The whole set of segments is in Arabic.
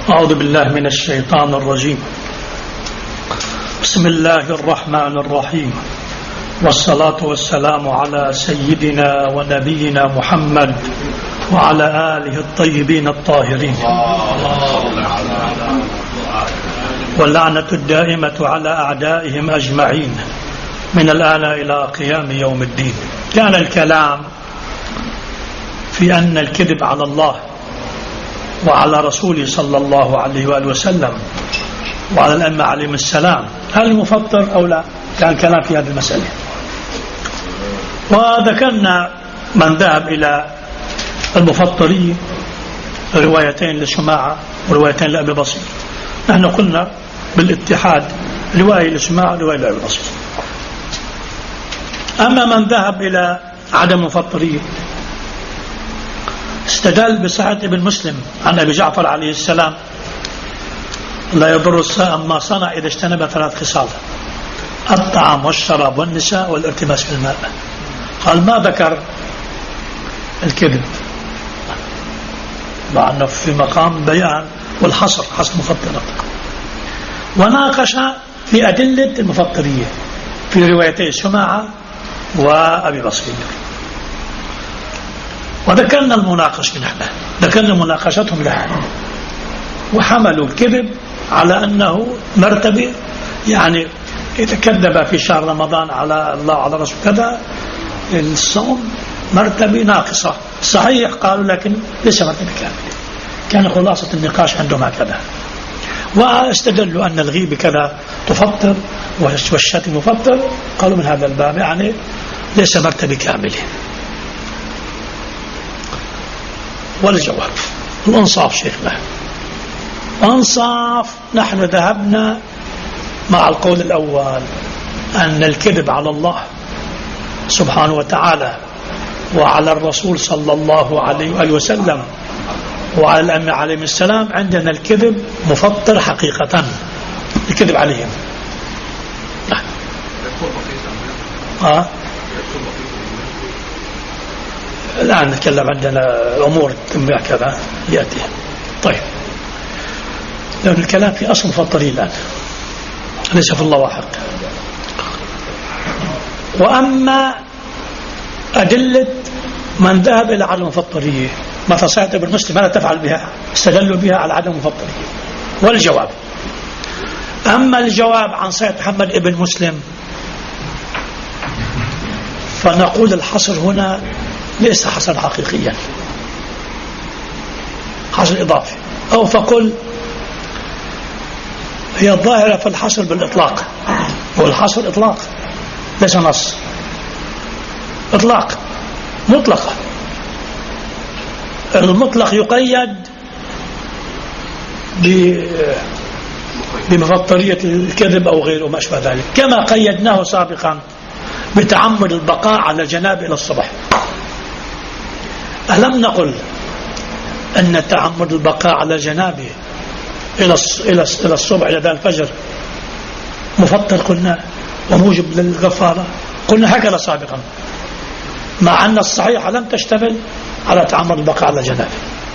أعوذ بالله من الشيطان الرجيم. بسم الله الرحمن الرحيم، والصلاة والسلام على سيدنا ونبينا محمد وعلى آله الطيبين الطاهرين، واللعنة الدائمة على أعدائهم أجمعين من الآن إلى قيام يوم الدين. كان الكلام في أن الكذب على الله وعلى رسوله صلى الله عليه وآله وسلم وعلى الأئمة عليهم السلام هل مفطر أو لا؟ كان كلام في هذه المسألة، وذكرنا من ذهب إلى المفطرية روايتين لشماعة وروايتين لأبي بصير. نحن قلنا بالاتحاد رواية لشماعة ورواية لأبي بصير. أما من ذهب إلى عدم المفطرية استدل بصحة ابن مسلم عن أبي جعفر عليه السلام: لا يضر الصائم ما صنع إذا اجتنب ثلاث خصال: الطعام والشراب والنساء والارتباس في الماء. قال ما ذكر الكذب، مع أنه في مقام بيان والحصر، حصر مفطرات. وناقش في أدلة المفطرية في روايتي شماعة وأبي بصير، وذكرنا المناقشة. نحن ذكرنا مناقشتهم لها، وحملوا الكذب على أنه مرتبة، يعني إذا كذب في شهر رمضان على الله وعلى رسول كذا الصوم مرتبة ناقصة. صحيح قالوا، لكن ليس مرتبة كاملة. كان خلاصة النقاش عندهم هكذا، واستدلوا أن الغيبة كذا تفطر والشتم مفطر. قالوا من هذا الباب يعني ليس مرتبة كاملة. والجواب الانصاف شيخنا، انصاف. نحن ذهبنا مع القول الأول أن الكذب على الله سبحانه وتعالى وعلى الرسول صلى الله عليه وآله وسلم وعلى الأئمة عليهم السلام، عندنا الكذب مفطر حقيقة، الكذب عليهم. الآن نتكلم عندنا أمور كذا يأتي. طيب، لأن الكلام في أصل مفطري الآن ليس في اللواحق. وأما أدلة من ذهب إلى عدم المفطرية مثل صحيح ابن مسلم ماذا تفعل بها؟ استدلوا بها على عدم المفطرية. والجواب، أما الجواب عن صحيح محمد ابن مسلم فنقول الحصر هنا ليس حصر حقيقيا، حصر إضافي. أو فقل هي الظاهرة في الحصر بالإطلاق، والحصر إطلاق ليس نص، إطلاق مطلقة. المطلق يقيد بمفطرية الكذب أو غيره ما أشبه ذلك، كما قيدناه سابقا بتعمد البقاء على الجناب إلى الصبح. ألم نقل أن تعمد البقاء على جنابه إلى الصبح إلى ذا الفجر مفطر قلنا وموجب للغفارة؟ قلنا هكذا سابقا، مع أن الصحيحة لم تشتمل على تعمد البقاء على جنابه.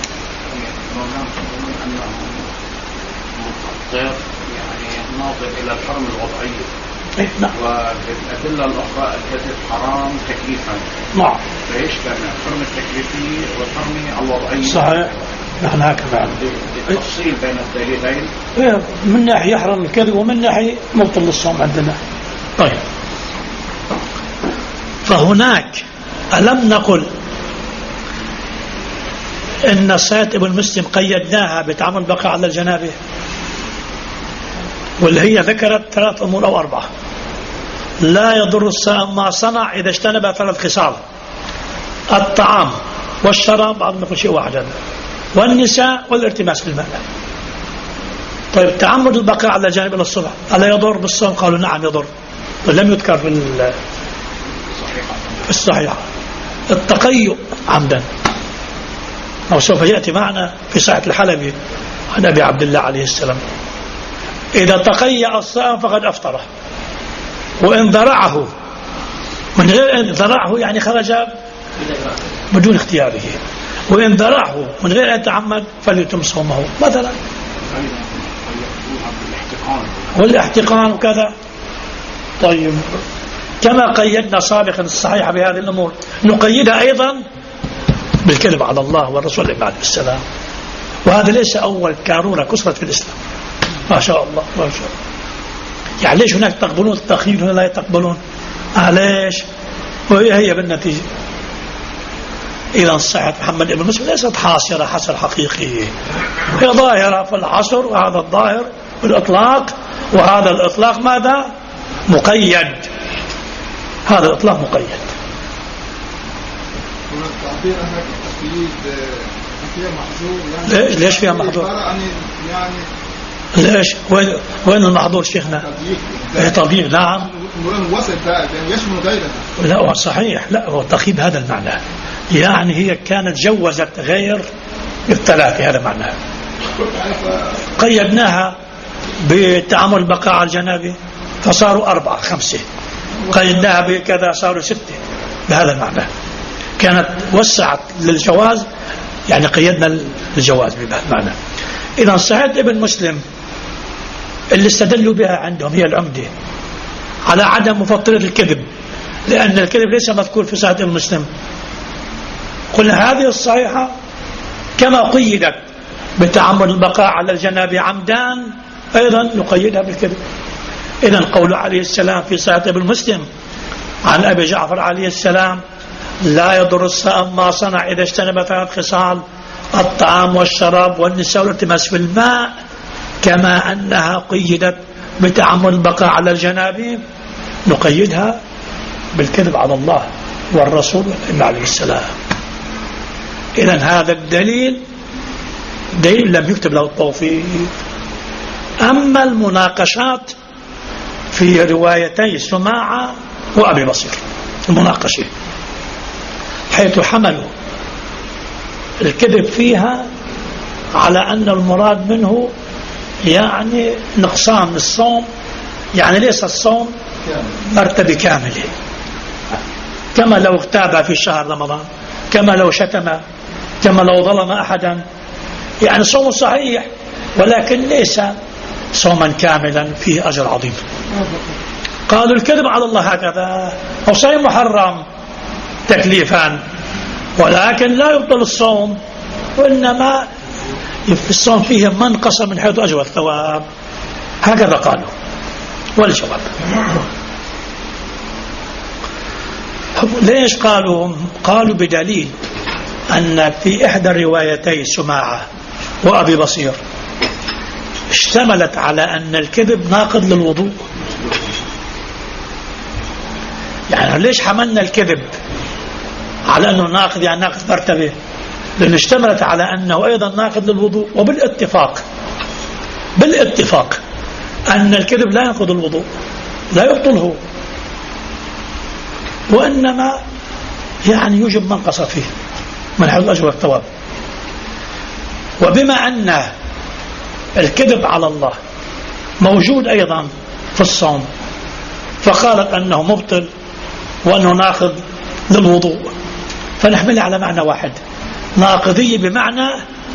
يعني ناظر إلى الحرم الوضعي. نعم. والأدلة الأخرى الكذب حرام تكليفا. نعم. فيشتمل الحرم التكليفي والحرم الوضعي. صحيح. نحن هكذا التفصيل بين الدليلين. من ناحية يحرم الكذب ومن ناحية مبطل للصوم عندنا. طيب، فهناك ألم نقل إن صحيح ابن مسلم قيدناها بتعمل بقاء على الجنابه، واللي هي ذكرت 3 أمور أو 4: لا يضر الصائم ما صنع إذا اجتنب 3 خصال: الطعام والشراب، بعد ما يقول شيء واحد، والنساء والارتباس في الماء. طيب، تعمد البقاء على جانب إلى الصبح ألا يضر بالصوم؟ قالوا نعم يضر، ولم يذكر في الصحيح. التقيؤ عمدا، أو سوف يأتي معنا في صحيح الحلبي عن أبي عبد الله عليه السلام: إذا تقيأ الصائم فقد أفطره، وإن ذرعه من غير أن ذرعه يعني خرج بدون اختياره، وإن ذرعه من غير أن يتعمد فليتم صومه. مثلا والاحتقان وكذا. طيب كما قيدنا سابقا الصحيحة بهذه الأمور نقيدها أيضا بالكذب على الله والرسول عليه السلام، وهذا ليس أول كارورة كسرت في الإسلام. ما شاء الله ما شاء الله. يعني ليش هناك تقبلون التخيل هنا لا تقبلون؟ ليش؟ وهي بالنتيجة. إذا صحة محمد بن مسلم ليست حاصرة حصر حقيقي، هي ظاهرة في الحصر، وهذا الظاهر بالإطلاق، وهذا الإطلاق ماذا؟ مقيد. هذا الإطلاق مقيد. التعبير هناك التقييد فيها محظور يعني. ليش فيها محظور؟ ليش؟ وين المحظور شيخنا؟ تضييق. نعم. وصل بقى يشمل غيره. لا صحيح، لا هو التقييد بهذا المعنى، يعني هي كانت جوزت غير الثلاثة، هذا معناها. قيدناها بتعامل البقاء على الجنابة فصاروا 4 5، قيدناها بكذا صاروا 6، بهذا المعنى. كانت وسعت للجواز، يعني قيدنا الجواز بهذا المعنى. إذا صحيح ابن مسلم اللي استدلوا بها عندهم هي العمدة على عدم مفطرة الكذب، لأن الكذب ليس مذكور في صحيح ابن مسلم. قلنا هذه الصحيحة كما قيدت بتعمد البقاء على الجنابة عمدان أيضا نقيدها بالكذب. إذن قول عليه السلام في صحيح ابن مسلم عن أبي جعفر عليه السلام: لا يضر الصائم ما صنع إذا اجتنب 3 خصال: الطعام والشراب والنساء والالتماس في الماء، كما أنها قيدت بتعمد البقاء على الجنابة نقيدها بالكذب على الله والرسول عليه السلام. إذن هذا الدليل دليل لم يكتب له التوفيق. أما المناقشات في روايتي سماعة وأبي بصير، المناقشة حيث حملوا الكذب فيها على أن المراد منه يعني نقصان الصوم، يعني ليس الصوم مرتبة كاملة، كما لو اغتاب في شهر رمضان، كما لو شتم، كما لو ظلم أحدا، يعني صوم صحيح ولكن ليس صوما كاملا فيه أجر عظيم. قالوا الكذب على الله هكذا هو صحيح محرم تكليفا، ولكن لا يبطل الصوم، وإنما الصوم فيه منقص من حيث أجر الثواب. هكذا قالوا. والجواب ليش قالوا بدليل أن في إحدى الروايتي سماعة وأبي بصير اشتملت على أن الكذب ناقض للوضوء. يعني ليش حملنا الكذب على أنه ناقض، يعني ناقض مرتبة؟ لأن اشتملت على أنه أيضا ناقض للوضوء، وبالاتفاق أن الكذب لا ينقض الوضوء، لا يبطله، وإنما يعني يوجب منقص فيه من حيث الأجر والثواب. وبما أن الكذب على الله موجود أيضا في الصوم، فقالت أنه مبطل وأنه ناقض للوضوء، فنحملها على معنى واحد، ناقضية بمعنى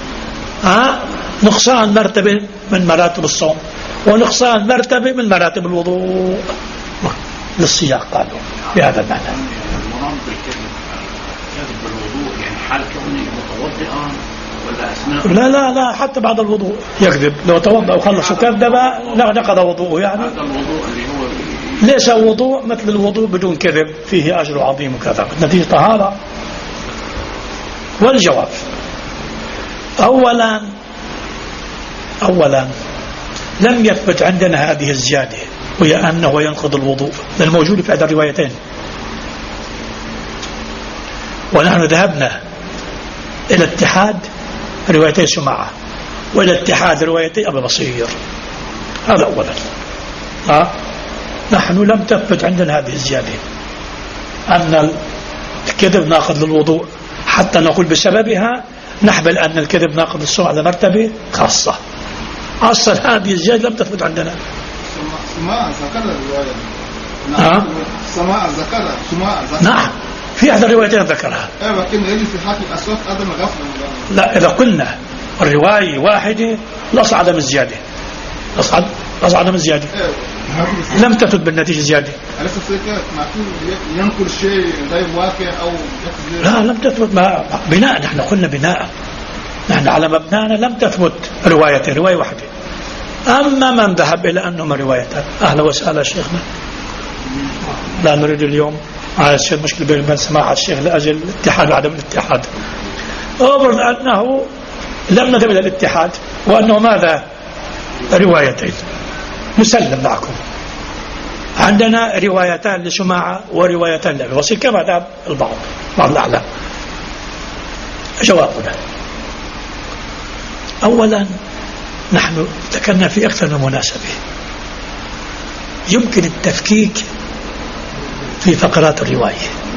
نقصان مرتبة من مراتب الصوم ونقصان مرتبة من مراتب الوضوء للسياق. قالوا بهذا المعنى. المرام بالكذب كذب بالوضوء يعني حال كونه متوضئا ولا أثناء؟ لا حتى بعد الوضوء يكذب، لو توضأ وخلص وكذب نقض وضوءه. يعني هذا الوضوء اللي هو ليس وضوء مثل الوضوء بدون كذب، فيه أجر عظيم وكذا، نتيجة طهارة. والجواب أولا لم يثبت عندنا هذه الزيادة، وهي أنه ينقض الوضوء، للموجود في هذه الروايتين. ونحن ذهبنا إلى اتحاد روايتي سماعة وإلى اتحاد روايتي أبي بصير. هذا أولا. نحن لم تثبت عندنا هذه الزيادة أن الكذب ناقض للوضوء حتى نقول بسببها نحمل أن الكذب ناقض الصوم على مرتبة خاصة. أصلا هذه الزيادة لم تثبت عندنا. سماع ذكر الرواية. سماع ذكر. نعم في أحد الروايتين ذكرها. لكن يجي في حاكم أسواق عدم غفلة. لا إذا قلنا الرواية واحدة الأصل عدم الزيادة، الأصل عدم الزيادة، لم تثبت بالنتيجة زيادة. ينقل شيء غير واقع أو لا لم تثبت بناء، نحن قلنا بناء، نحن على مبنانا لم تثبت روايتين، رواية واحدة. أما من ذهب إلى أنهما روايتان أهلا وسهلا شيخنا، لا نريد اليوم على الشيء مشكلة بين سماحة الشيخ لأجل الاتحاد وعدم الاتحاد. أفرض أنه لم نذهب إلى الاتحاد وأنه ماذا روايتين، نسلم معكم عندنا روايتان لسماعة وروايتان لأبي وصيل كما ذهب بعض الأعلام. جوابنا أولا نحن ذكرنا في أكثر من مناسبة يمكن التفكيك في فقرات الرواية،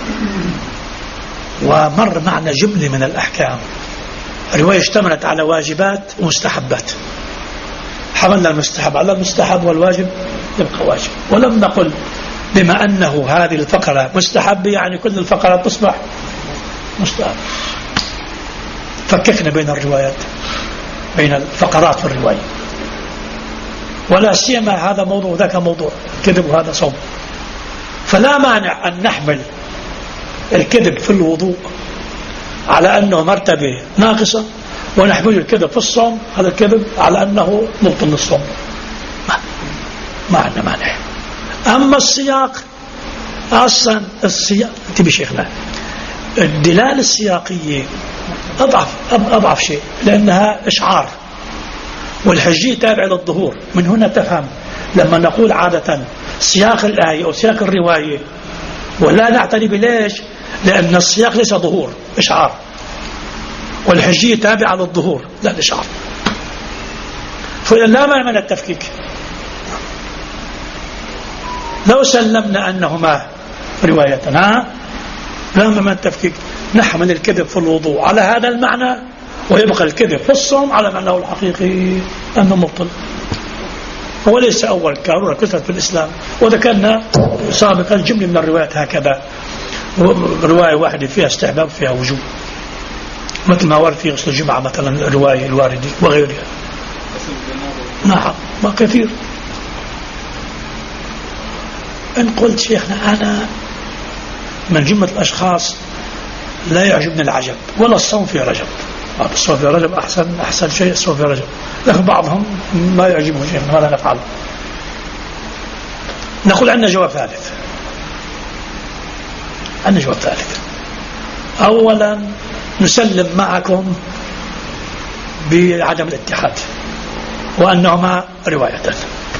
ومر معنا جملة من الأحكام. الرواية اشتملت على واجبات ومستحبات، حملنا المستحب على المستحب والواجب يبقى واجب، ولم نقل بما أنه هذه الفقرة مستحب يعني كل الفقرات تصبح مستحب. فككنا بين الروايات، بين الفقرات في الرواية، ولا سيما هذا موضوع وذاك موضوع، كذب وهذا صوم. فلا مانع أن نحمل الكذب في الوضوء على أنه مرتبة ناقصة، ونحمل الكذب في الصوم هذا الكذب على أنه مبطل للصوم، ما عندنا مانع. أما السياق أصلا السياق انتبه شيخنا، الدلالة السياقية أضعف شيء لأنها إشعار، والحجية تابع للظهور. من هنا تفهم لما نقول عادة سياق الآية أو سياق الرواية ولا نعتني بليش، لأن السياق ليس ظهور، إشعار، والحجية تابعة للظهور لا الإشعار. فإذا لا مانع من التفكيك. لو سلمنا أنهما روايتنا لا مانع من التفكيك، نحمل الكذب في الوضوء على هذا المعنى، ويبقى الكذب في الصوم على معناه الحقيقي أنه مبطل. وليس أول كارورة كثرت في الإسلام، وذكرنا سابقا جملة من الروايات هكذا، رواية واحدة فيها استحباب فيها وجوب، مثل ما ورد في غسل الجمعة مثلا الرواية الواردة وغيرها. نعم ما كثير. إن قلت شيخنا أنا من جملة الأشخاص لا يعجبني العجب ولا الصوم في رجب، الصوم في رجب أحسن شيء الصوم في رجب، لكن بعضهم ما يعجبه شيء، ماذا نفعل؟ نقول عندنا جواب ثالث. عندنا جواب ثالث. أولا نسلم معكم بعدم الاتحاد وأنهما روايتان،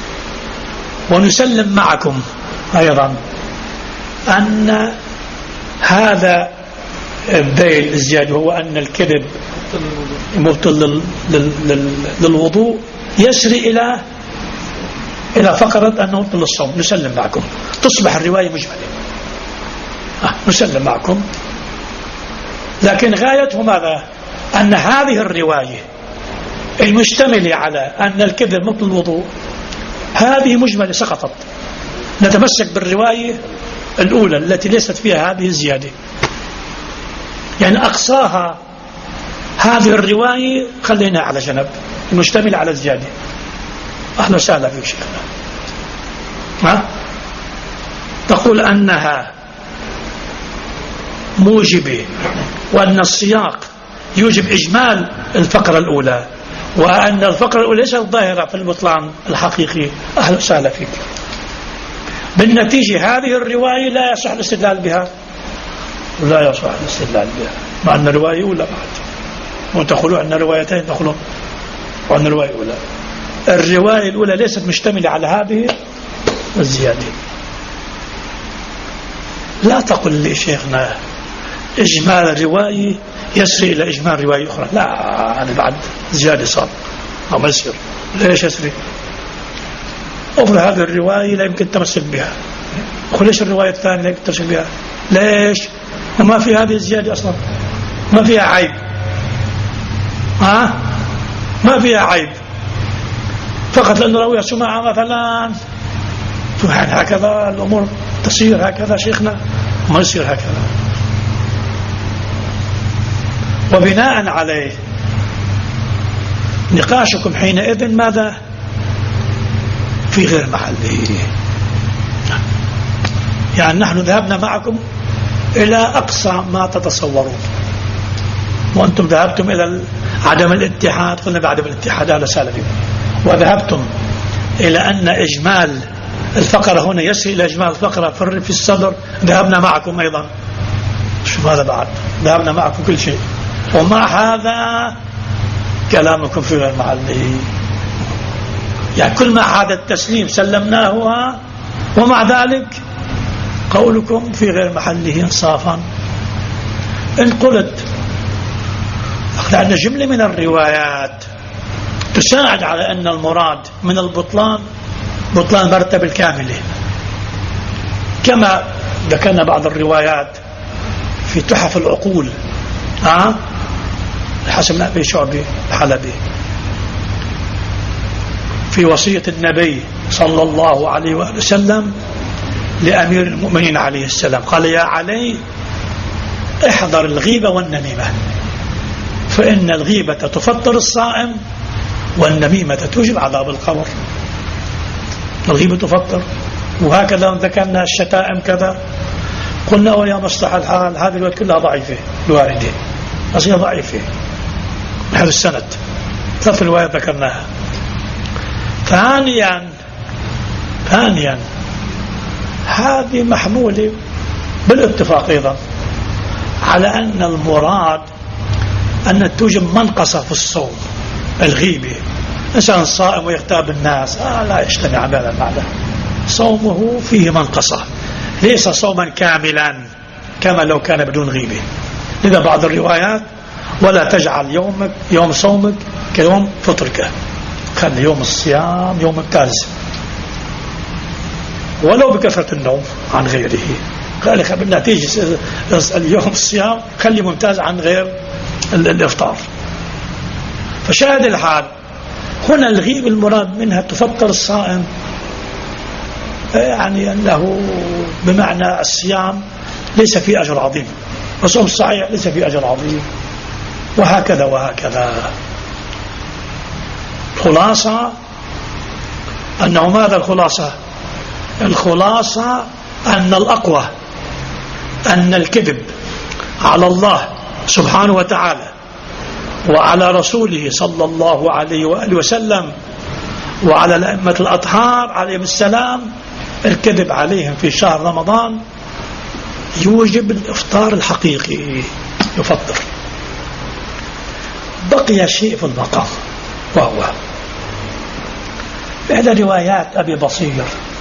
ونسلم معكم أيضا أن هذا الذيل الزيادة هو أن الكذب مبطل للوضوء يسري إلى فقرة أنه مبطل للصوم. نسلم معكم، تصبح الرواية مجملة. نسلم معكم، لكن غايته ماذا؟ أن هذه الرواية المشتملة على أن الكذب مبطل الوضوء هذه مجملة سقطت، نتمسك بالرواية الأولى التي ليست فيها هذه الزيادة، يعني أقصاها هذه الرواية خلينا على جنب، المشتملة على الزيادة. أهلا وسهلا فيك شيخنا. تقول أنها موجبة وأن السياق يوجب إجمال الفقرة الأولى، وأن الفقرة الأولى ليست ظاهرة في البطلان الحقيقي. أهلا وسهلا فيك. بالنتيجة هذه الرواية لا يصح الاستدلال بها، لا يصح الاستدلال بها، مع أن الرواية أولى بعد، وتقولوا أن روايتين تقولون وأن الرواية أولى. الرواية الأولى ليست مشتملة على هذه الزيادة. لا تقل لي شيخنا إجمال الرواية يسري إلى إجمال رواية أخرى، لا أنا بعد زيادة صار ما يصير. ليش يسري؟ أفضل هذه الرواية لا يمكن تمسك بها، ليش الرواية الثانية لا يمكن تمسك بها؟ ليش؟ وما في هذه الزيادة أصلا، ما فيها عيب، ما فيها عيب، فقط لأنه رويها سماعة مثلا هكذا الأمور تصير هكذا. شيخنا ما يصير هكذا. نقاشكم حينئذ ماذا؟ في غير محله. يعني نحن ذهبنا معكم إلى أقصى ما تتصورون، وأنتم ذهبتم إلى عدم الاتحاد، قلنا بعدم الاتحاد هذا سالفي، وذهبتم إلى أن إجمال الفقرة هنا يصل إلى إجمال الفقرة في الصدر، ذهبنا معكم أيضا. شوف هذا بعد ذهبنا معكم كل شيء، ومع هذا كلامكم في غير محله. يعني كل ما عاد التسليم سلمناه، ومع ذلك قولكم في غير محله إنصافا. إن قلت لأن جملة من الروايات تساعد على أن المراد من البطلان بطلان مرتبة الكاملة، كما ذكرنا بعض الروايات في تحف العقول حسب أبي شعبي الحلبي في وصية النبي صلى الله عليه وآله وسلم لأمير المؤمنين عليه السلام، قال: يا علي احذر الغيبة والنميمة، فإن الغيبة تفطر الصائم والنميمة توجب عذاب القبر. الغيبة تفطر، وهكذا ذكرنا الشتائم كذا. قلنا ويا مصلح الحال هذه الوقت كلها ضعيفة الواردة، بس هي ضعيفة من هذا السند، 3 روايات ذكرناها. ثانيا هذه محمولة بالاتفاق أيضا على أن المراد أن توجب منقصة في الصوم. الغيبة إنسان صائم ويغتاب الناس لا يجتمع هذا المعنى، صومه فيه منقصة، ليس صوما كاملا كما لو كان بدون غيبة. لذا بعض الروايات: ولا تجعل يوم صومك كيوم فطرك، خلي يوم الصيام يوم ممتاز ولو بكثرة النوم عن غيره. قال لك بالنتيجة اليوم الصيام خلي ممتاز عن غير الإفطار. فشاهد الحال هنا الغيب المراد منها تفطر الصائم، يعني أنه بمعنى الصيام ليس فيه أجر عظيم، والصوم الصحيح ليس فيه أجر عظيم، وهكذا وهكذا. خلاصة أنه ماذا الخلاصة؟ الخلاصة أن الأقوى أن الكذب على الله سبحانه وتعالى وعلى رسوله صلى الله عليه وآله وسلم وعلى الأئمة الأطهار عليهم السلام، الكذب عليهم في شهر رمضان يوجب الإفطار الحقيقي، يفطر. بقي شيء في المقام، وهو بعد روايات أبي بصير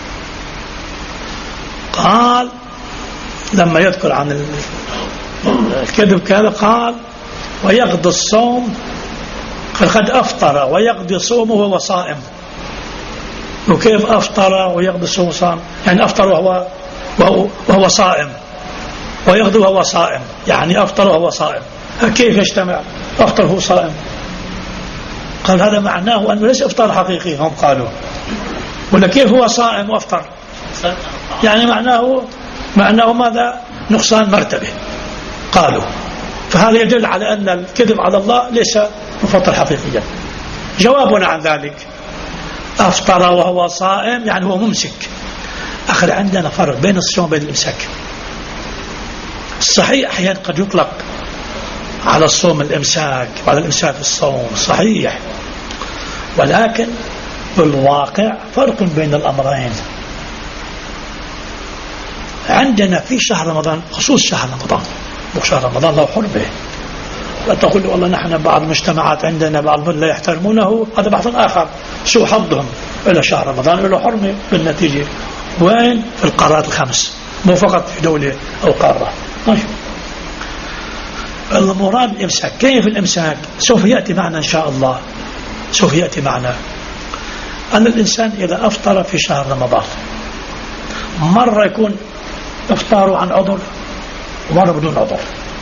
قال لما يذكر عن الكذب كذا قال: ويقضي الصوم قد أفطر ويقضي صومه وهو صائم. وكيف أفطر ويقضي صومه صائم؟ يعني أفطر وهو صائم، ويقضي وهو صائم، يعني أفطر وهو صائم. كيف يجتمع أفطر وهو صائم؟ قال هذا معناه أنه ليس إفطار حقيقي، هم قالوا. ولا كيف هو صائم وأفطر؟ يعني معناه ماذا؟ نقصان مرتبة، قالوا. فهذا يدل على أن الكذب على الله ليس مفطر حقيقيا. جوابنا عن ذلك: أفطر وهو صائم يعني هو ممسك. أخذ عندنا فرق بين الصوم وبين الإمساك. الصحيح أحيانا قد يطلق على الصوم الإمساك وعلى الإمساك الصوم، صحيح، ولكن بالواقع فرق بين الأمرين. عندنا في شهر رمضان، خصوص شهر رمضان، وشهر رمضان له حرمة، لا تقول لي والله نحن بعض المجتمعات عندنا بعض لا يحترمونه، هذا بحث آخر. شو حظهم إلى شهر رمضان له حرمة بالنتيجة. وين؟ في القارات الخمس، مو فقط في دولة أو قارة. ماشي. المراد الإمساك. كيف الإمساك؟ سوف يأتي معنا إن شاء الله، سوف يأتي معنا أن الإنسان إذا أفطر في شهر رمضان مرة يكون إفطاره عن عذر ومرة بدون عذر.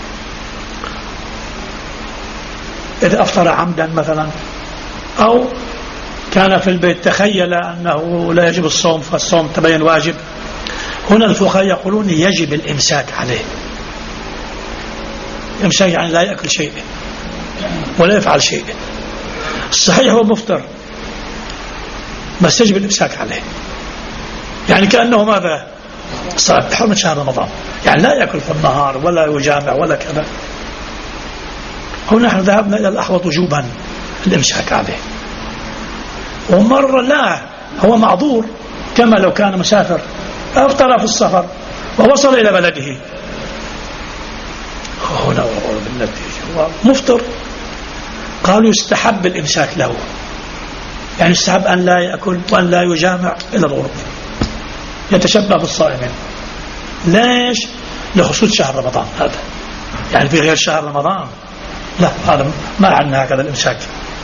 إذا أفطر عمدا مثلا، أو كان في البيت تخيل أنه لا يجب الصوم فالصوم تبين واجب، هنا الفقهاء يقولون يجب الإمساك عليه. الإمساك يعني لا يأكل شيء ولا يفعل شيء. الصحيح هو مفطر بس يجب الإمساك عليه، يعني كأنه ماذا؟ صار حرمة شهر رمضان، يعني لا يأكل في النهار ولا يجامع ولا كذا. هنا نحن ذهبنا إلى الأحوط وجوبا الإمساك عليه. ومرة لا، هو معذور كما لو كان مسافر أفطر في السفر ووصل إلى بلده، هنا بالنتيجة هو مفطر. قالوا يستحب الإمساك له، يعني يستحب أن لا يأكل وأن لا يجامع إلى الغروب، يتشبه بالصائمين. ليش؟ لخصوص شهر رمضان هذا، يعني في غير شهر رمضان لا، هذا ما عندنا هكذا الإمساك.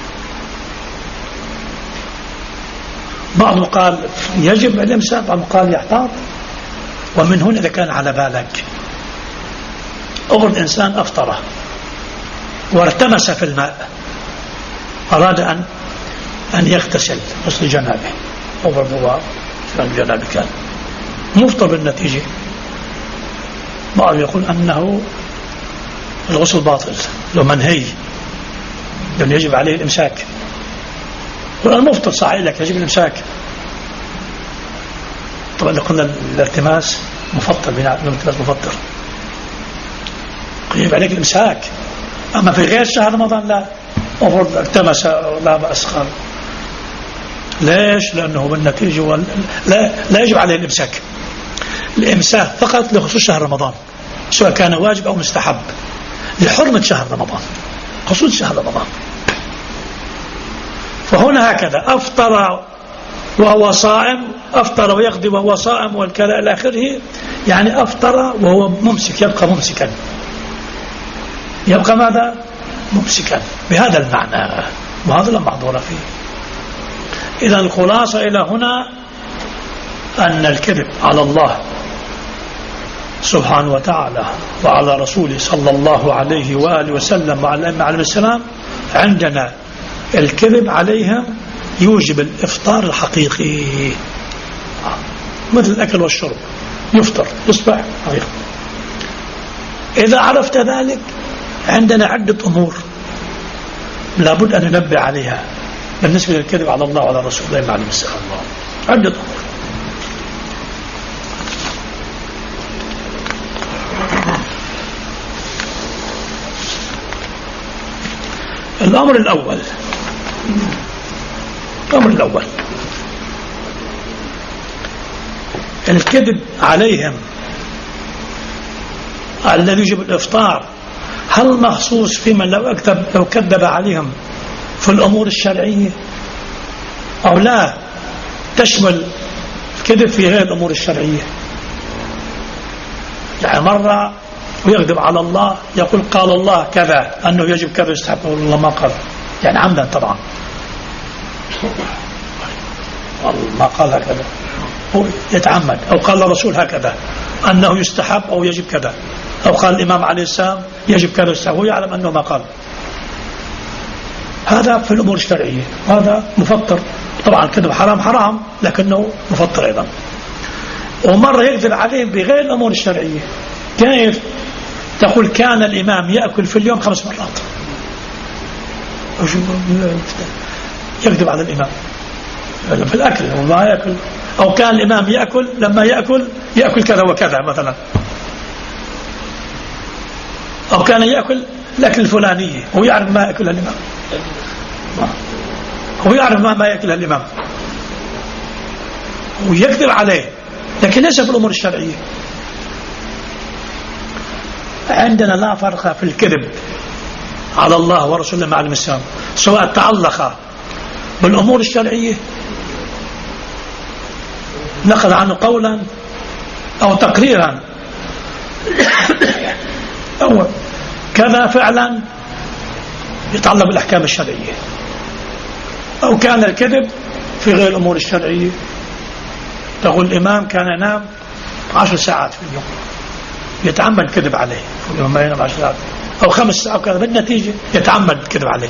بعضهم قال يجب الإمساك، بعضهم قال يحتاط. ومن هنا إذا كان على بالك أغرد إنسان أفطره وارتمس في الماء، أراد أن يغتسل غسل جنابه، أغرد هو جنابه كان مفطر بالنتيجة. بعضهم يقول أنه الغسل باطل لو منهي، لأنه يجب عليه الإمساك. والمفطر صحيح لك يجب الإمساك. طبعا قلنا الالتماس مفطر، الالتماس مفطر يجب عليك الإمساك. أما في غير شهر رمضان لا، أفرض التمس لا بأس خالص. ليش؟ لأنه بالنتيجة لا يجب عليه الإمساك. الإمساك فقط لخصوص شهر رمضان، سواء كان واجب أو مستحب، لحرمة شهر رمضان، خصوص شهر رمضان. فهنا هكذا أفطر وهو صائم، أفطر ويغدي وهو صائم والكلام إلى آخره، يعني أفطر وهو ممسك، يبقى ممسكا، يبقى ماذا؟ ممسكا بهذا المعنى، وهذا لا معذور فيه. إذا الخلاصة إلى هنا أن الكذب على الله سبحانه وتعالى وعلى رسوله صلى الله عليه وآله وسلم وعلى الأئمة عليهم السلام، عندنا الكذب عليهم يوجب الإفطار الحقيقي، مثل الأكل والشرب، يفطر يصبح حقيقي. إذا عرفت ذلك عندنا عدة أمور لابد أن ننبه عليها بالنسبة للكذب على الله وعلى رسول الله عليه السلام. عدة أمور. الأمر الأول الكذب عليهم الذي يجب الإفطار، هل مخصوص في من لو كذب عليهم في الأمور الشرعية أو لا تشمل الكذب في غير الأمور الشرعية؟ يعني مرة ويكذب على الله، يقول قال الله كذا، أنه يجب كذا يستحب، والله ما قال، يعني عمدا طبعا، والله ما قال هكذا، هو يتعمد. أو قال الرسول هكذا أنه يستحب أو يجب كذا، أو قال الإمام عليه السلام يجب كذا يستحب، هو يعلم أنه ما قال. هذا في الأمور الشرعية، هذا مفطر طبعا، كذب حرام لكنه مفطر أيضا. ومرة يكذب عليهم بغير الأمور الشرعية. كيف؟ تقول كان الإمام يأكل في اليوم 5 مرات، يكذب على الإمام في الأكل وما يأكل. أو كان الإمام يأكل، لما يأكل كذا وكذا مثلا. أو كان يأكل الأكل الفلانية، هو يعرف ما يأكلها الإمام، هو يعرف ما يأكلها الإمام، ويكذب عليه، لكن ليس في الأمور الشرعية. عندنا لا فرق في الكذب على الله ورسوله مع المسلم، سواء تعلق بالأمور الشرعية نقل عنه قولا أو تقريرا أو كذا فعلا يتعلق بالأحكام الشرعية، أو كان الكذب في غير الأمور الشرعية. تقول الإمام كان ينام 10 ساعات في اليوم، يتعمد الكذب عليه، الإمام ما ينام 10 ساعات أو 5 ساعات كذا، بالنتيجة يتعمد الكذب عليه.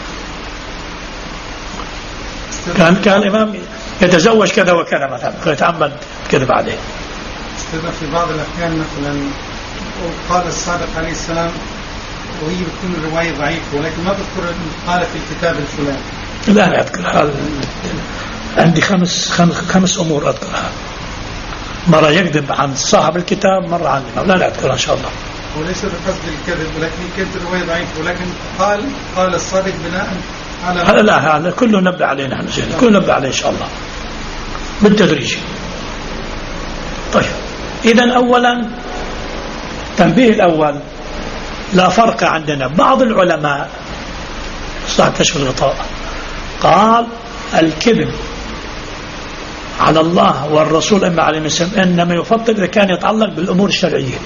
كان الإمام يتزوج كذا وكذا مثلا، فيتعمد الكذب عليه. في بعض الأحيان مثلا قال الصادق عليه السلام، وهي بتكون الرواية ضعيفة ولكن ما بذكر قال في الكتاب الفلاني، لا أذكرها. عندي خمس أمور أذكرها. مرة يكذب عن صاحب الكتاب، مرة عن الإمام. لا أذكرها إن شاء الله. وليس بقصد الكذب، ولكن كانت الرواية ضعيفة، ولكن قال الصادق بناء على لا هذا كله نبدأ عليه نحن، كله نبدأ عليه إن شاء الله بالتدريج. طيب إذن أولا تنبيه الأول، لا فرق عندنا. بعض العلماء صاحب كشف الغطاء قال الكذب على الله والرسول إما عليه السلام إنما يفضل إذا كان يتعلق بالأمور الشرعية.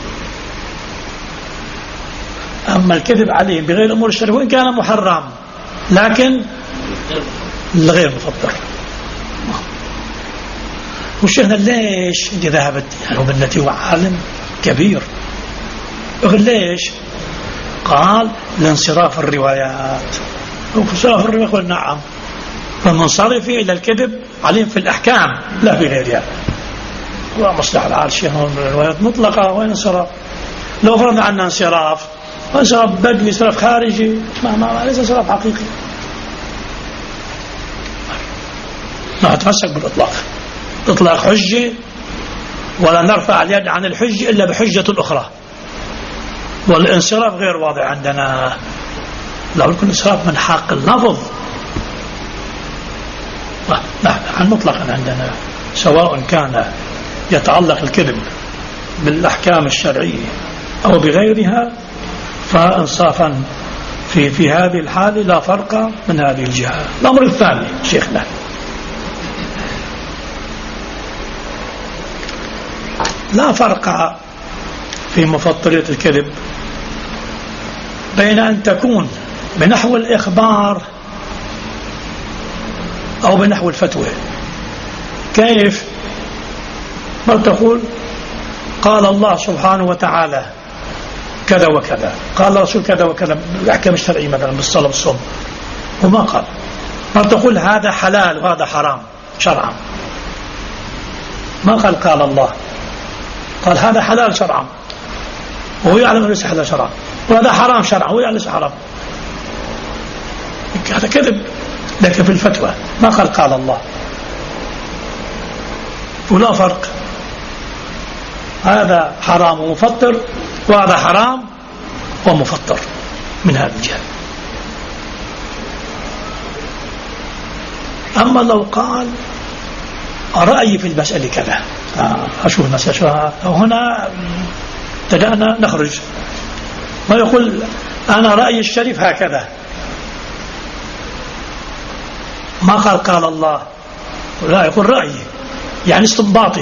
أما الكذب عليه بغير الأمور الشرعية وإن كان محرم لكن الغير مفضل. وشيخنا ليش انت ذهبت يعني وبنتي وعالم كبير؟ يقول ليش؟ قال لانصراف الروايات. وانصراف الروايات قال نعم، فمنصرف إلى الكذب عليهم في الأحكام لا في غيرها. ومصلح العرش الروايات مطلقة وين انصراف؟ لو فرضنا عنا انصراف بدوي، انصراف خارجي، ما ليس انصراف حقيقي. ما تمسك بالإطلاق، إطلاق حجة، ولا نرفع اليد عن الحجة إلا بحجة أخرى. والانصراف غير واضح عندنا، لو يكون انصراف من حق اللفظ نحن مطلقا عندنا، سواء كان يتعلق الكذب بالأحكام الشرعية أو بغيرها، فانصافا في هذه الحالة لا فرق من هذه الجهة. الأمر الثاني شيخنا، لا فرق في مفطرية الكذب بين أن تكون بنحو الإخبار أو بنحو الفتوى. كيف؟ بل تقول قال الله سبحانه وتعالى كذا وكذا، قال الرسول كذا وكذا، الأحكام الشرعية مثلا بالصلاة والصوم، وما قال. بل تقول هذا حلال وهذا حرام شرعا، ما قال الله، قال هذا حلال شرعا وهو يعلم أنه ليس حلال شرعا، وهذا حرام شرعا وهو يعلم ليس حرام. هذا كذب. لكن في الفتوى ما قال الله، ولا فرق. هذا حرام ومفطر، وهذا حرام ومفطر من هذا الجهة. أما لو قال رأيي في المسألة كذا، أشوف المسألة هنا بدأنا نخرج. ما يقول أنا رأيي الشريف هكذا، ما قال الله، لا يقول رأيي يعني استنباطي،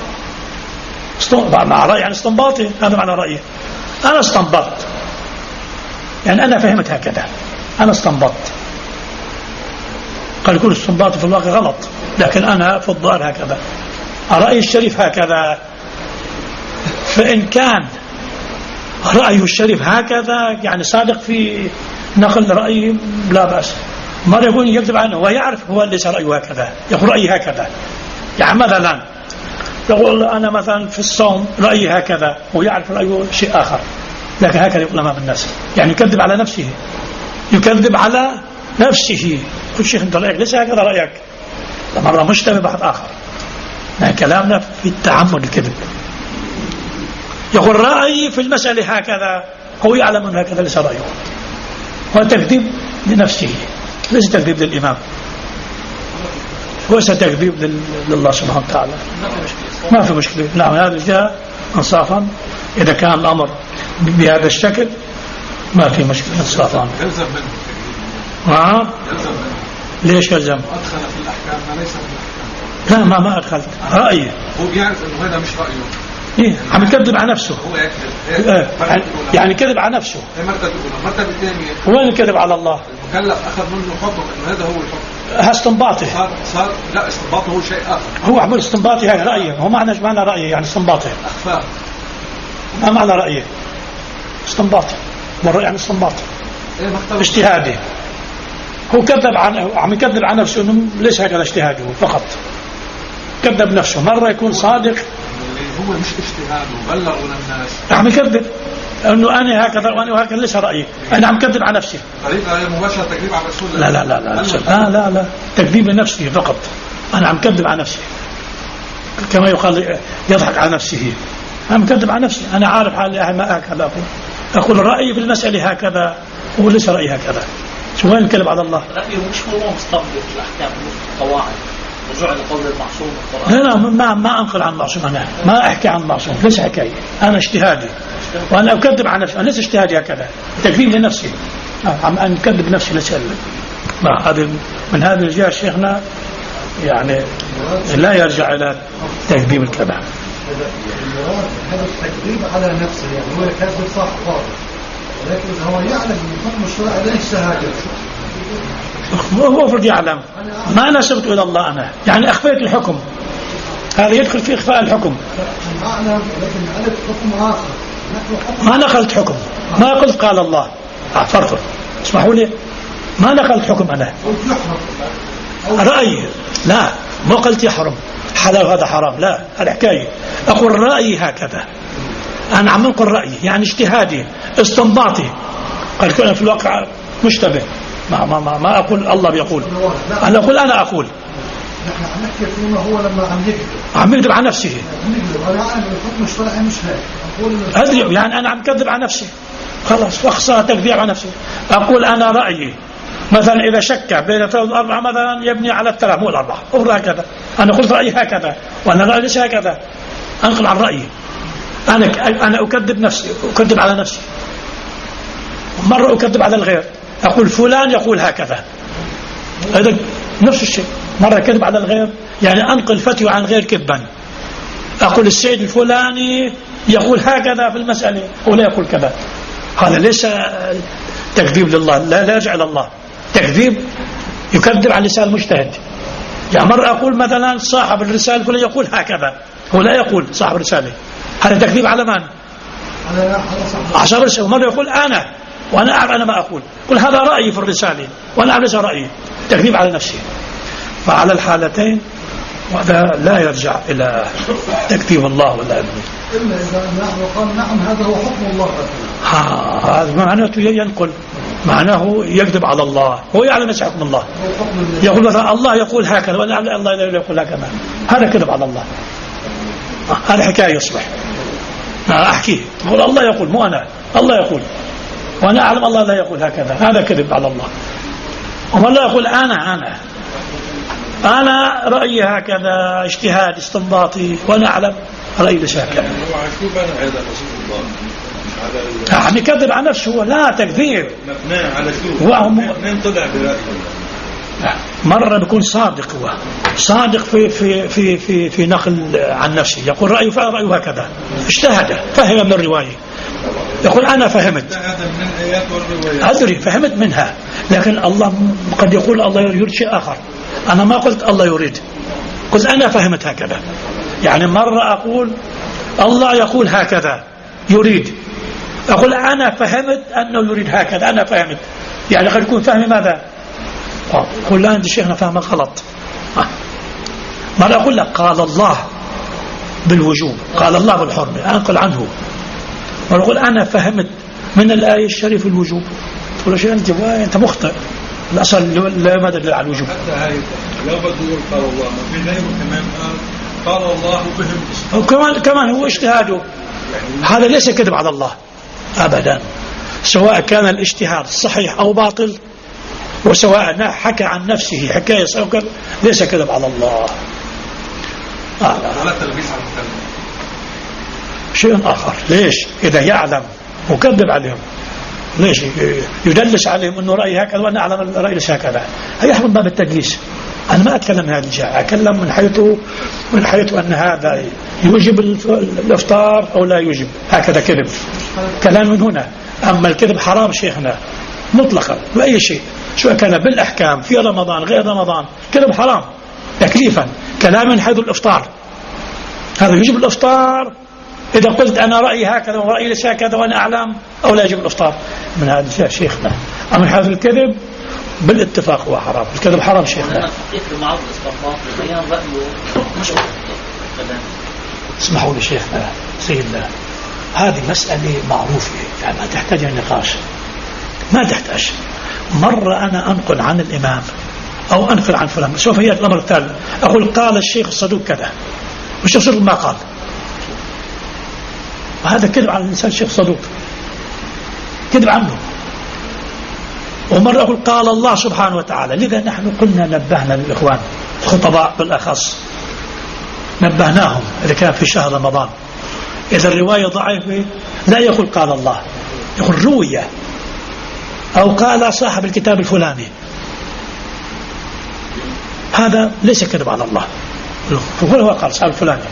مع رأيي يعني استنباطي، هذا معنى رأيي. أنا استنبطت، يعني أنا فهمت هكذا، أنا استنبطت. قال يكون استنباطي في الواقع غلط، لكن أنا في الظاهر هكذا، رأيي الشريف هكذا. فإن كان رأيه الشريف هكذا يعني صادق في نقل رأيه لا بأس. مرة يقول يكذب عنه ويعرف هو ليس رأيه هكذا، يقول رأيي هكذا. يعني مثلا يقول أنا مثلا في الصوم رأيي هكذا ويعرف رأيه شيء آخر، لكن هكذا يقول أمام الناس، يعني يكذب على نفسه، يكذب على نفسه. كل شيء أنت رأيك ليس هكذا رأيك، مرة مشتبه بحث آخر. يعني كلامنا في التعمد الكذب. يقول رأيي في المسألة هكذا، هو يعلم أن هكذا ليس رأيه، هو تكذيب لنفسه، ليس تكذيب للإمام، وليس تكذيب لله سبحانه وتعالى. ما في مشكلة. نعم، هذا جاء انصافا. إذا كان الأمر بهذا الشكل ما في مشكلة انصافا. يلزم منه ليش يلزم؟ أدخل في الأحكام ما ليس في الأحكام. لا ما أدخلت رأيه، هو بيعرف أنه هذا مش رأيه. إيه عم يكذب على نفسه. هو يكذب. يعني كذب على نفسه. المرتبة الثانية وين الكذب على الله؟ المكلف أخذ منه حكم إنه هذا هو الحكم. استنباطي. صار لا، استنباطه هو شيء آخر. هو عمل استنباطي، هذا رأيه. هو معنى رأيه يعني استنباطي. أخفاه. ما معنى رأيه؟ استنباطي. والرأي يعني استنباطي. اجتهادي. هو كذب عم يكذب عن نفسه إنه ليس هكذا اجتهاده فقط. كذب نفسه. مرة يكون صادق. هو مش اجتهاد وبلغوا للناس. عم يكذب. أنه أنا هكذا وأنا هكذا ليس رأيي، أنا عم كذب على نفسي. طريقة مباشرة تكذيب على رسول الله. لا لا لا لا لا لا تكذيب لنفسي فقط. أنا عم كذب على نفسي كما يقال يضحك على نفسه. أنا مكذب على نفسي، أنا عارف حالي ما هكذا أقول رأيي في المسألة هكذا وليس رأيي هكذا. شو وين الكذب على الله؟ رأيه مش هو مستنبط الأحكام القواعد رجوع لقول المعصوم القرآن. لا ما أنقل عن معصوم، أنا ما أحكي عن معصوم، ليس حكاية، أنا اجتهادي وأنا أكذب على نفسي، أنا ليس اجتهادي هكذا، تكذيب لنفسي، عم أكذب نفسي لسأل. هذا من هذه الجهة شيخنا يعني لا يرجع إلى تكذيب الكلام. هذا التكذيب على نفسه، يعني هو يكذب صح فاضل، ولكن هو يعلم من حكم الشرع لا الشهادة. هو فرد يعلم، ما نسبت إلى الله أنا، يعني أخفيت الحكم، هذا يدخل في إخفاء الحكم. أعلم ولكن عليك حكم آخر. ما نقلت حكم، ما قلت قال الله. فرق، اسمحوا لي، ما نقلت حكم أنا. رأيي لا، ما قلت يحرم حلال هذا حرام، لا، هذا حكاية. أقول رأيي هكذا، أنا عم أقول رأيي يعني اجتهادي استنباطي، قال كنا في الواقع مشتبه، ما أقول الله بيقول، أنا أقول أنا أقول. نحن عم نحكي فيما هو لما عم يكذب على نفسه. أنا أعلم الحكم الشرعي مش هيك. أدري يعني أنا عم كذب على نفسي، خلاص أخسر تكذيب على نفسي. أقول أنا رأيي مثلا إذا شك بين 3 و4 مثلا يبني على 3 مو 4، أقول هكذا، أنا قلت رأيي هكذا وأنا رأيي ليس هكذا، أنقل عن رأيي. أنا أكذب نفسي، أكذب على نفسي، مرة أكذب على الغير، أقول فلان يقول هكذا، هذا نفس الشيء. مرة كذب على الغير يعني أنقل فتوى عن غير كذبا، أقول السيد الفلاني يقول هكذا في المسألة ولا يقول كذا، هذا ليس تكذيب لله، لا يرجع إلى الله، تكذيب يكذب على لسان المجتهد. يعني مرة أقول مثلا صاحب الرسالة فلان يقول هكذا، هو لا يقول صاحب الرسالة، هذا تكذيب على من؟ على صاحب الرسالة. ومرة يقول أنا وأنا أعرف أنا ما أقول، قل هذا رأيي في الرسالة وأنا أعرف ليس رأيي، تكذيب على نفسي. فعلى الحالتين وهذا لا يرجع إلى تكذيب الله ولا ابنه، إلا إذا قال نعم هذا هو حكم الله. هذا معناته ينقل، معناه يكذب على الله، هو يعلم ايش حكم الله، يقول مثلا الله يقول هكذا ولا الله يقول هكذا، هذا كذب على الله، هذا حكاية يصبح أحكيه، يقول الله يقول مو أنا، الله يقول وأنا أعلم الله لا يقول هكذا، هذا كذب على الله. وما الله يقول أنا رأيي هكذا، اجتهاد استنباطي وأنا أعلم رأيي ليس هكذا. يعني كذب على نفسه، هو لا تكذيب مبني على شو؟ من طلع برأيه. مرة بيكون صادق، هو صادق في نقل عن نفسه، يقول رأيه فرأيه هكذا، اجتهد فهم من الرواية، يقول أنا فهمت من الآيات والروايات، أدري فهمت منها، لكن الله قد يقول الله يريد شيء آخر، أنا ما قلت الله يريد، قلت أنا فهمت هكذا. يعني مرة أقول الله يقول هكذا يريد، أقول أنا فهمت أنه يريد هكذا، أنا فهمت، يعني قد يكون فهمي ماذا؟ قل لا أنت شيخنا فهمك غلط. مرة أقول لك قال الله بالوجوب، قال الله بالحرمة، أنقل عنه، مرة أقول أنا فهمت من الآية الشريفة الوجوب، تقول شيء أنت مخطئ، الأصل لا يدل على الوجوب. حتى هاي لو بتقول قال الله، ما في غيره كمان قال الله وفهم، كمان هو اجتهاده، هذا ليس كذب على الله أبدا، سواء كان الاجتهاد صحيح أو باطل، وسواء حكى عن نفسه حكاية سوكر، ليس كذب على الله. ولا تلبيس على المكلم شيء آخر. ليش إذا يعلم وكذب عليهم، ليش يدلس عليهم أنه رأي هكذا وأنا أعلم الرأي ليس هكذا، هيحمل باب التدليس. أنا ما أتكلم من هذه الجهة، أتكلم من حيث أن هذا يوجب الإفطار أو لا يوجب، هكذا كذب، كلام من هنا. أما الكذب حرام شيخنا مطلقا بأي شيء، سواء كان بالأحكام في رمضان غير رمضان، كذب حرام تكليفا، كلام من حيث الإفطار، هذا يجب الإفطار إذا قلت أنا رأيي هكذا ورأيي ليس هكذا وأنا أعلم، أو لا يجب الإفطار من هذا الشيء شيخنا. أما هذا الكذب بالاتفاق هو حرام، الكذب حرام شيخنا. اسمحوا لي شيخنا سيدنا، هذه مسألة معروفة يعني ما تحتاج نقاش، ما تحتاج. مرة أنا أنقل عن الإمام أو أنقل عن فلان، سوف يأتي الأمر الثالث أقول قال الشيخ الصدوق كذا والشيخ الصدوق ما قال، وهذا كذب على الإنسان الشيخ الصدوق، كذب عنه. ومرة أقول قال الله سبحانه وتعالى. لذا نحن قلنا نبهنا للإخوان الخطباء بالأخص، نبهناهم إذا كان في شهر رمضان إذا الرواية ضعيفة لا يقول قال الله، يقول روية أو قال صاحب الكتاب الفلاني، هذا ليس كذب على الله، هو قال صاحب الفلاني.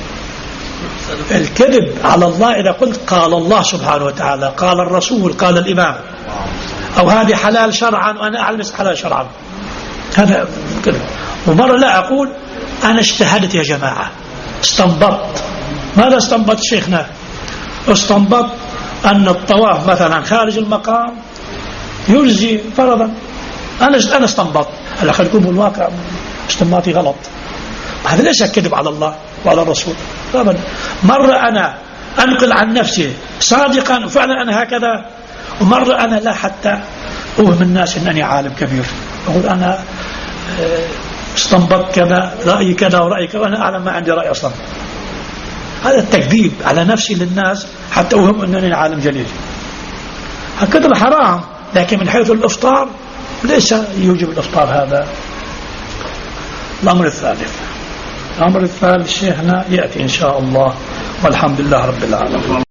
الكذب على الله إذا قلت قال الله سبحانه وتعالى، قال الرسول، قال الإمام، أو هذه حلال شرعا وأنا أعلم حلال شرعا، هذا كذب. ومرة لا أقول أنا اجتهدت يا جماعة، استنبطت. ماذا استنبط شيخنا؟ استنبط أن الطواف مثلا خارج المقام يجزي فرضا. أنا استنبط، هلا خليكم بالواقع استنباطي غلط، هذا ليس كذب على الله وعلى الرسول أبدا. مرة أنا أنقل عن نفسي صادقا فعلا أنا هكذا، ومرة أنا لا حتى أوهم الناس أنني عالم كبير، أقول أنا استنبط كذا، رأيي كذا ورأيي كذا، وأنا أعلم ما عندي رأي أصلا. هذا التكذيب على نفسي للناس حتى أوهم أنني عالم جليل، هكذا حرام. لكن من حيث الإفطار ليس يوجب الإفطار. هذا الأمر الثالث. الأمر الثالث شيخنا يأتي إن شاء الله، والحمد لله رب العالمين.